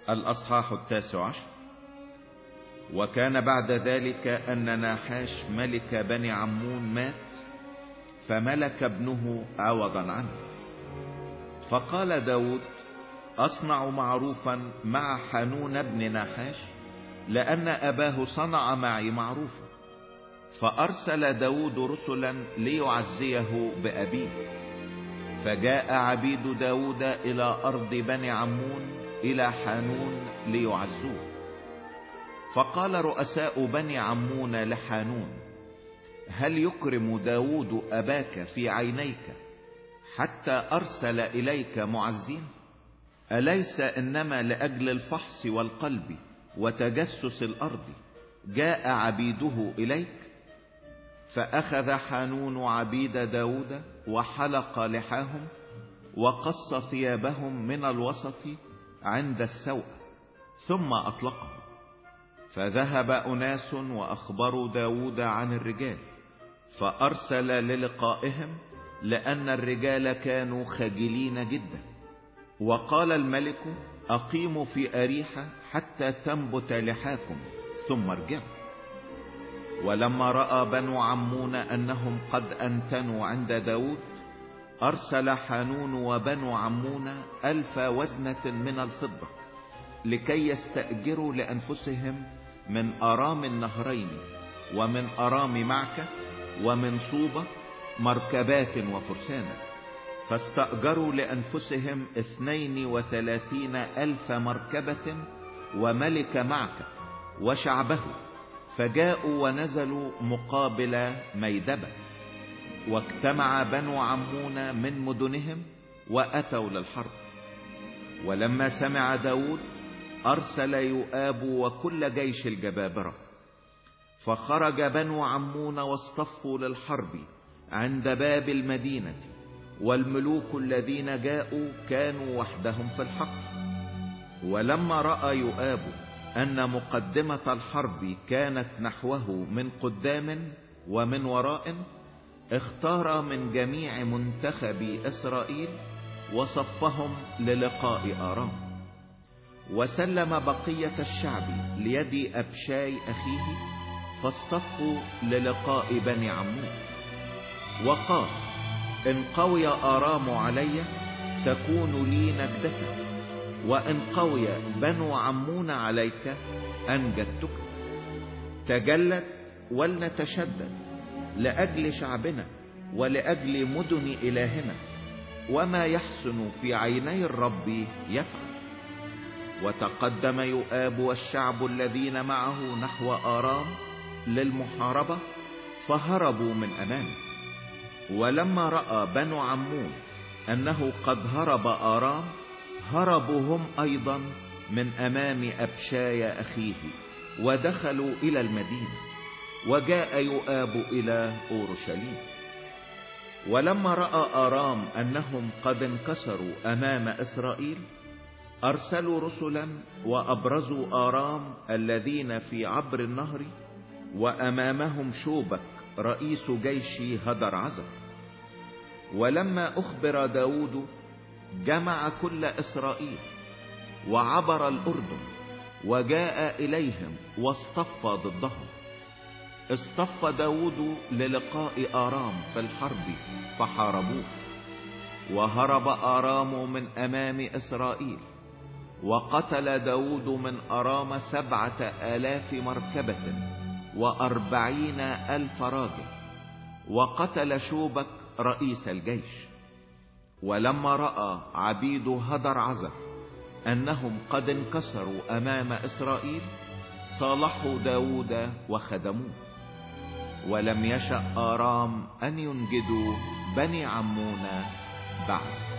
الأصحاح 19. وكان بعد ذلك أن ناحاش ملك بني عمون مات، فملك ابنه عوضا عنه. فقال داود: أصنع معروفا مع حانون بن ناحاش، لأن أباه صنع معي معروفا. فأرسل داود رسلا ليعزيه بأبيه. فجاء عبيد داود إلى أرض بني عمون إلى حانون ليعزوه. فقال رؤساء بني عمون لحانون: هل يكرم داود أباك في عينيك حتى أرسل إليك معزين؟ أليس إنما لأجل الفحص والقلب وتجسس الأرض جاء عبيده إليك؟ فأخذ حانون عبيد داود وحلق لحاهم وقص ثيابهم من الوسط عند السوء، ثم أطلقهم. فذهب أناس وأخبروا داود عن الرجال، فأرسل للقائهم، لأن الرجال كانوا خجلين جدا. وقال الملك: أقيموا في أريحة حتى تنبت لحاكم، ثم ارجعوا. ولما رأى بنو عمون أنهم قد أنتنوا عند داود، أرسل حانون وبنو عمون 1000 وزنة من الفضة لكي يستأجروا لأنفسهم من أرام النهرين ومن أرام معكة ومن صوبة مركبات وفرسانا. فاستأجروا لأنفسهم 32,000 مركبة وملك معكة وشعبه، فجاءوا ونزلوا مقابل ميدبة. واجتمع بنو عمون من مدنهم وأتوا للحرب. ولما سمع داود أرسل يؤاب وكل جيش الجبابرة، فخرج بنو عمون واصطفوا للحرب عند باب المدينة، والملوك الذين جاءوا كانوا وحدهم في الحق. ولما رأى يؤاب أن مقدمة الحرب كانت نحوه من قدام ومن وراء، اختار من جميع منتخب إسرائيل وصفهم للقاء آرام. وسلم بقية الشعب ليد أبشاي أخيه، فاصطفوا للقاء بني عمون. وقال: إن قوي آرام علي تكون لي نجدة، وإن قوي بنو عمون عليك أنجدتك. تجلد ولنتشدد لأجل شعبنا ولأجل مدن إلهنا، وما يحسن في عيني الرب يفعل. وتقدم يؤاب والشعب الذين معه نحو آرام للمحاربة، فهربوا من أمامه. ولما رأى بنو عمون أنه قد هرب آرام، هربوا هم أيضا من أمام أبشاي أخيه ودخلوا إلى المدينة. وجاء يؤاب إلى أورشليم. ولما رأى آرام أنهم قد انكسروا أمام إسرائيل، أرسلوا رسلا وأبرزوا آرام الذين في عبر النهر، وأمامهم شوبك رئيس جيش هدر عزر. ولما أخبر داود جمع كل إسرائيل وعبر الأردن وجاء إليهم واصطف ضدهم. اصطف داود للقاء آرام في الحرب فحاربوه. وهرب آرام من أمام إسرائيل، وقتل داود من أرام 7,000 مركبة و40,000 راجل، وقتل شوبك رئيس الجيش. ولما رأى عبيد هدر عزر أنهم قد انكسروا أمام إسرائيل، صالحوا داود وخدموه. ولم يشأ آرام أن ينجدوا بني عمون بعد.